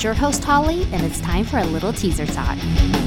your host, Holly, and it's time for a little teaser talk.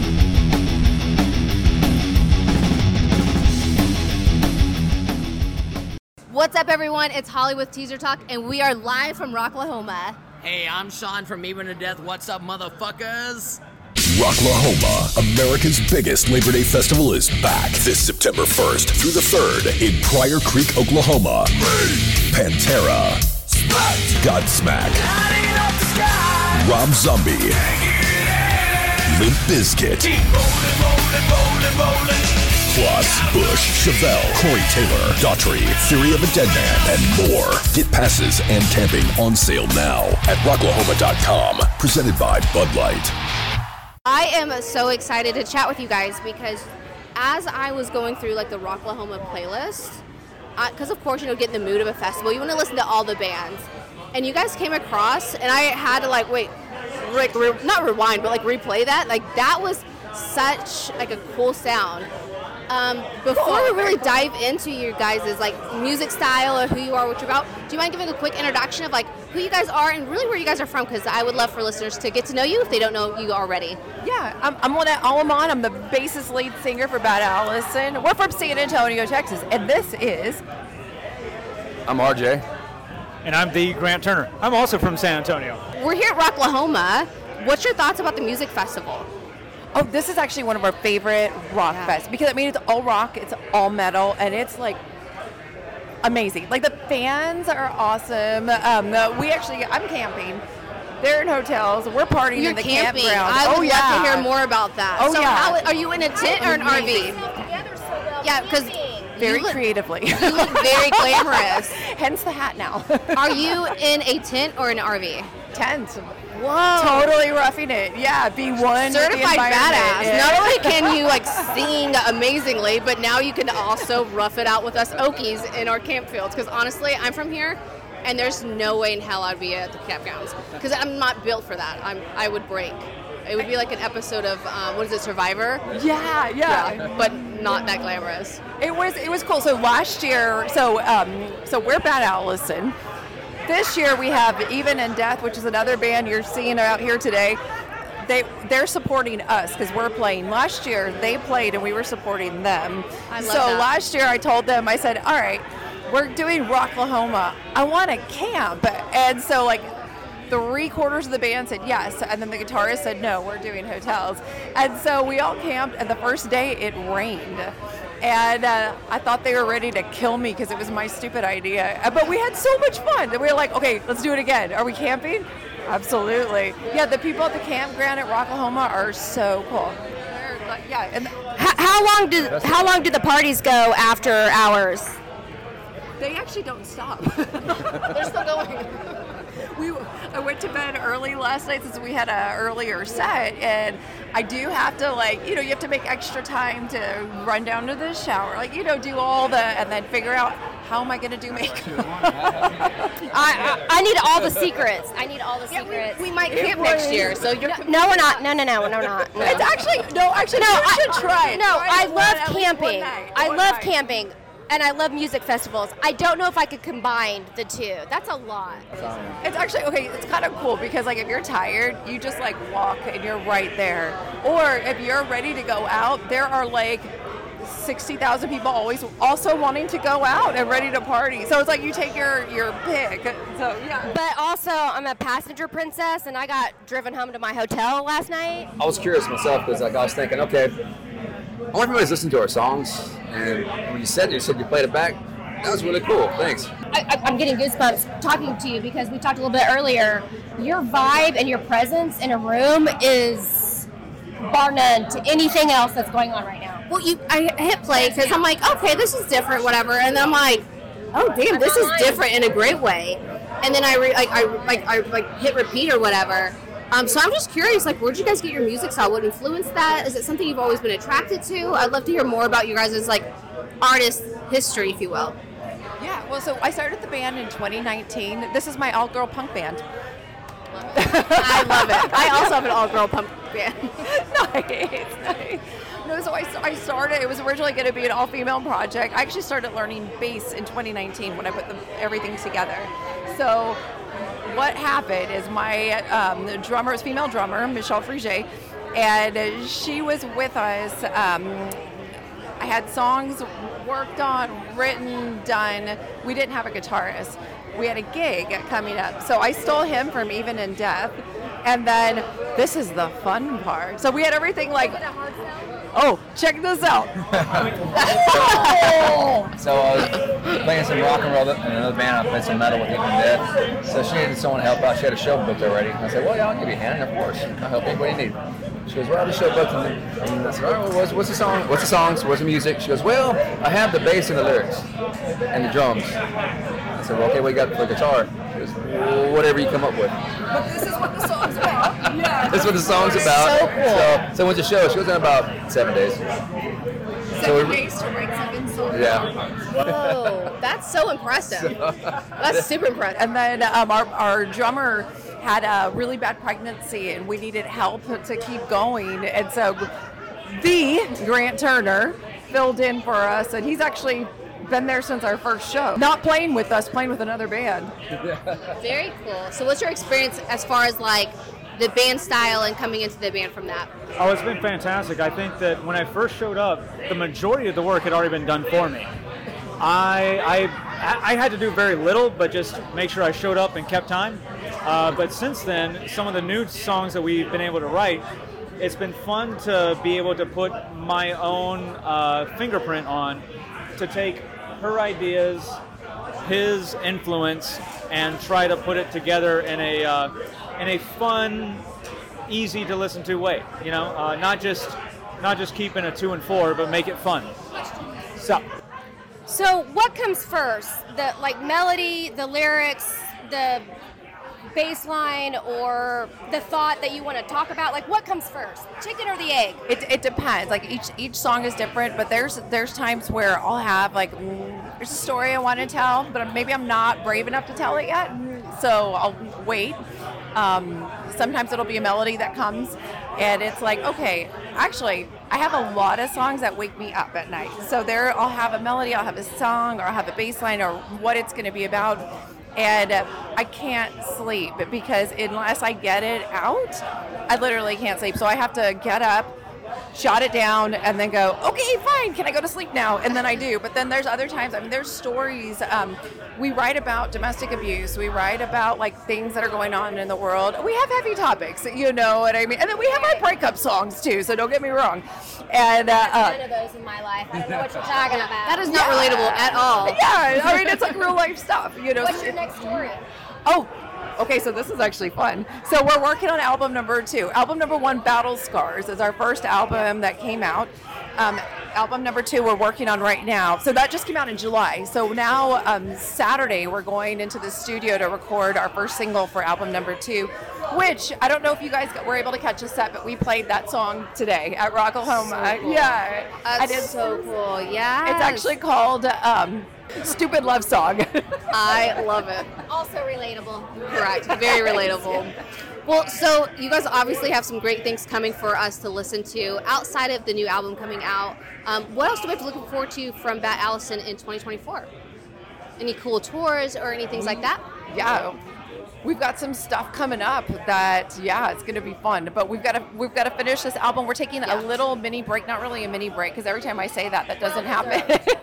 What's up, everyone? It's Holly with Teaser Talk, and we are live from Rocklahoma. Hey, I'm Sean from Even to Death. What's up, motherfuckers? Rocklahoma, America's biggest Labor Day festival, is back this September 1st through the 3rd in Pryor Creek, Oklahoma. Pantera, Godsmack, Rob Zombie, Limp Bizkit, plus Bush, Chevelle, Corey Taylor, Daughtry, Theory of a Dead Man, and more. Get passes and camping on sale now at rocklahoma.com. Presented by Bud Light. I am so excited to chat with you guys because as I was going through like the Rocklahoma playlist, because of course, get in the mood of a festival, you want to listen to all the bands. And you guys came across, and I had to not rewind, but replay that. That was such a cool sound. Before we really dive into your guys' music style or who you are, what you're about, do you mind giving a quick introduction of who you guys are and really where you guys are from? Because I would love for listeners to get to know you if they don't know you already. Yeah, I'm Lynette Allemon. I'm the bassist lead singer for Bad Allison. We're from San Antonio, Texas, and this is... I'm RJ. And I'm the Grant Turner. I'm also from San Antonio. We're here at Rocklahoma. What's your thoughts about the music festival? Oh, this is actually one of our favorite rock fests because it's all rock, it's all metal, and it's amazing. The fans are awesome. I'm camping. They're in hotels. We're partying in the campground. I would love to hear more about that. Oh, so yeah. How, are you in a tent or an RV? Yeah, because very creatively. You look very glamorous. Hence the hat now. Are you in a tent or an RV? Tent. Whoa. Totally roughing it. Yeah, be one. Certified badass. Yeah. Not only can you sing amazingly, but now you can also rough it out with us Okies in our camp fields. Because honestly, I'm from here, and there's no way in hell I'd be at the campgrounds. Because I'm not built for that. I would break. It would be like an episode of, Survivor? Yeah. But not that glamorous. It was cool. So last year, so we're Bad Allison. This year we have Even in Death, which is another band you're seeing out here today. They're supporting us because we're playing. Last year they played and we were supporting them. I love that. Last year I told them, I said, all right, we're doing Rocklahoma. I want to camp. And so 3/4 of the band said yes, and then the guitarist said no, we're doing hotels. And so we all camped, and the first day it rained. And I thought they were ready to kill me because it was my stupid idea. But we had so much fun that we were like, okay, let's do it again. Are we camping? Absolutely. Yeah, the people at the campground at Rocklahoma are so cool. And How long do the parties go after hours? they actually don't stop. They're still going. I went to bed early last night since we had an earlier set, and I do have to you have to make extra time to run down to the shower, do all and then figure out how am I going to do makeup. I need all the secrets. Secrets. We might camp next year, so you're... No, we're not. No, we're not. No. It's actually, you should try it. No, I love at least camping. I one love night. camping. And I love music festivals. I don't know if I could combine the two. That's a lot. It's actually, it's kind of cool because if you're tired, you just walk and you're right there. Or if you're ready to go out, there are 60,000 people always also wanting to go out and ready to party. So it's you take your pick. So yeah. But also, I'm a passenger princess, and I got driven home to my hotel last night. I was curious myself because I was thinking, okay, I want everybody to listen to our songs, and when you said you played it back, that was really cool. Thanks. I'm getting goosebumps talking to you because we talked a little bit earlier. Your vibe and your presence in a room is bar none to anything else that's going on right now. Well, I hit play because I'm okay, this is different, whatever. And then I'm oh, damn, this is different in a great way. And then I hit repeat or whatever. So I'm just curious, where'd you guys get your music style? What influenced that? Is it something you've always been attracted to? I'd love to hear more about you guys' artist history, if you will. Yeah, well, so I started the band in 2019. This is my all-girl punk band. I love it. I also have an all-girl punk band. Nice. No, so I started, it was originally going to be an all-female project. I actually started learning bass in 2019 when I put everything together. So what happened is my drummer, was female drummer, Michelle Frigé, and she was with us. I had songs worked on, written, done. We didn't have a guitarist. We had a gig coming up. So I stole him from Even in Death. And then this is the fun part. So we had everything like, oh, check this out. So I was playing some rock and roll in another band. I played some metal with Even in Death. So she needed someone to help out. She had a show booked already. I said, well, yeah, I'll give you a hand. Of course. I'll help anybody you need. She goes, well, the show booked. And I said, all right, well, what's the song? What's the songs? What's the music? She goes, well, I have the bass and the lyrics and the drums. I said, well, okay, what you got for the guitar? She goes, well, whatever you come up with. But this is what the song's about. Yeah. That's what the song's about. So cool. So went to show. She goes in about 7 days. 7 days to write 7 songs. Yeah. Whoa, that's so impressive. That's super impressive. And then our drummer had a really bad pregnancy, and we needed help to keep going. And so the Grant Turner filled in for us, and he's actually been there since our first show. Not playing with us, playing with another band. Very cool. So what's your experience as far as like the band style and coming into the band from that? Oh, it's been fantastic. I think that when I first showed up, the majority of the work had already been done for me. I had to do very little, but just make sure I showed up and kept time. But since then, some of the new songs that we've been able to write, it's been fun to be able to put my own fingerprint on, to take her ideas, his influence, and try to put it together in a fun, easy to listen to way. You know, not just keeping a 2 and 4, but make it fun. So what comes first? The like melody, the lyrics, the bass line, or the thought that you want to talk about? Like, what comes first, chicken or the egg? It depends. Like each song is different, but there's times where I'll have like there's a story I want to tell, but maybe I'm not brave enough to tell it yet, so I'll wait. Sometimes it'll be a melody that comes, and it's like, okay, actually, I have a lot of songs that wake me up at night. So I'll have a melody, I'll have a song, or I'll have a bass line, or what it's going to be about. And I can't sleep because unless I get it out, I literally can't sleep. So I have to get up, jot it down, and then go, okay, fine, can I go to sleep now? And then I do. But then there's other times, there's stories. We write about domestic abuse. We write about like things that are going on in the world. We have heavy topics, you know what I mean? And then we have our breakup songs too, so don't get me wrong. And None of those in my life. I don't know what you're talking about. That is not relatable at all. Yeah, I mean, it's like real life stuff, you know. What's your next story? Oh, okay, so this is actually fun. So we're working on album number 2. Album number 1, Battle Scars, is our first album that came out. Album number 2 we're working on right now. So that just came out in July. So now Saturday we're going into the studio to record our first single for album number 2, which I don't know if you guys were able to catch a set, but we played that song today at Rocklahoma. So cool. Yeah. That's so cool. Yeah. It's actually called Stupid Love Song. I love it. Also relatable. Correct. Very relatable. Well, so you guys obviously have some great things coming for us to listen to outside of the new album coming out. What else do we have to look forward to from Bat Allison in 2024? Any cool tours or any things like that? Yeah. We've got some stuff coming up that, yeah, it's going to be fun. But we've got to finish this album. We're taking a little mini break, not really a mini break, because every time I say that doesn't happen.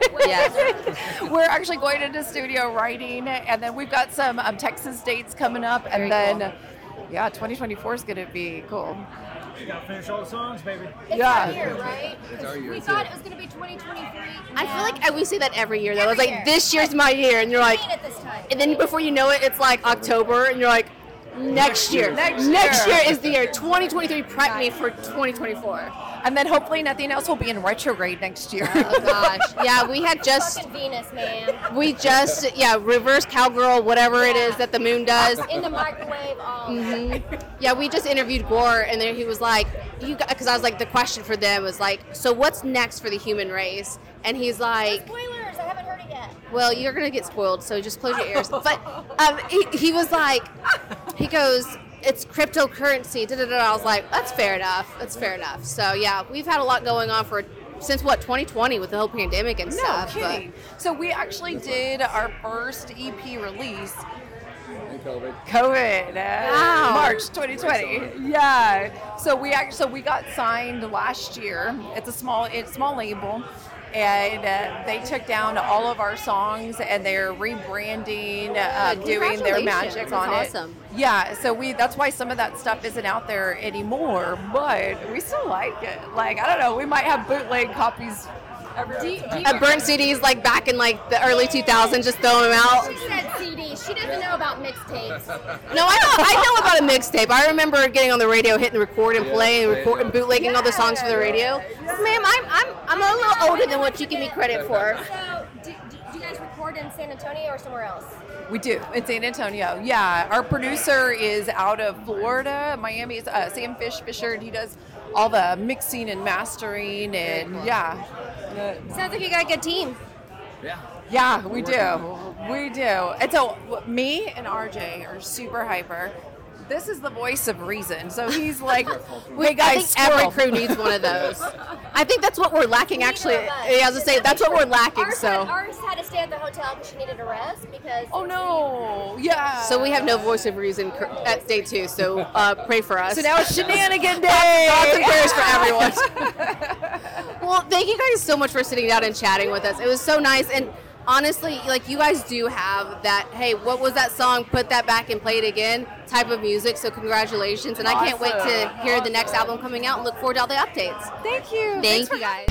Yeah. We're actually going into studio writing, and then we've got some Texas dates coming up, and Very then, yeah, 2024 is going to be cool. You gotta finish all the songs, baby. It's Yeah. our year, right? We thought it was going to be 2023. I feel like we say that every year, though. Every It's like, year. this year's my year. And you're like, at this time. and then before you know it, it's like October, and you're like, next year. Next year is the year. 2023, prep me for 2024. And then hopefully nothing else will be in retrograde next year. Oh, gosh. Yeah, we had just, Fucking Venus, man. reverse cowgirl, whatever it is that the moon does. In the microwave, all. Yeah, we just interviewed Gore, and then he was like, because I was like, the question for them was like, so what's next for the human race? And he's like, Spoilers, I haven't heard it yet. well, you're going to get spoiled, so just close your ears. But he was like, he goes, it's cryptocurrency, da-da-da. I was like, that's fair enough. So, yeah, we've had a lot going on for since what, 2020 with the whole pandemic and No stuff. kidding. So we actually did our first EP release. COVID. Wow. March 2020. Yeah. So we got signed last year. It's a small label, and they took down all of our songs and they're rebranding, doing their magic on it. That's awesome. Yeah. So that's why some of that stuff isn't out there anymore, but we still like it. Like, I don't know, we might have bootleg copies. Burnt CDs like back in like the early 2000s, just throwing them out. She said CD. She doesn't know about mixtapes. No, I know about a mixtape. I remember getting on the radio, hitting record and play, and bootlegging all the songs for the radio. Ma'am, I'm a little older than what you give me credit for. So, do you guys record in San Antonio or somewhere else? We do in San Antonio. Yeah, our producer is out of Florida, Miami. Is Sam Fisher, and he does all the mixing and mastering, and yeah. Sounds like you got a good team. Yeah, we do. We do. And so me and RJ are super hyper. This is the voice of reason. So he's like, hey guys, every crew needs one of those. I think that's what we're lacking, actually. Yeah, I was gonna say that's what we're lacking. Ours had to stay at the hotel because she needed a rest because. Oh no! Yeah. So we have no voice of reason at day 2. So pray for us. So now it's shenanigan day. Thoughts and prayers for everyone. Well, thank you guys so much for sitting down and chatting with us. It was so nice, and honestly, like, you guys do have that, hey, what was that song? Put that back and play it again type of music. So congratulations, and I can't wait to hear the next album coming out and look forward to all the updates. Thank you. Thank you guys.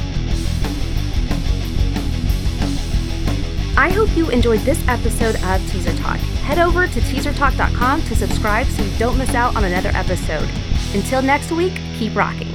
I hope you enjoyed this episode of Teaser Talk. Head over to teasertalk.com to subscribe so you don't miss out on another episode. Until next week, keep rocking.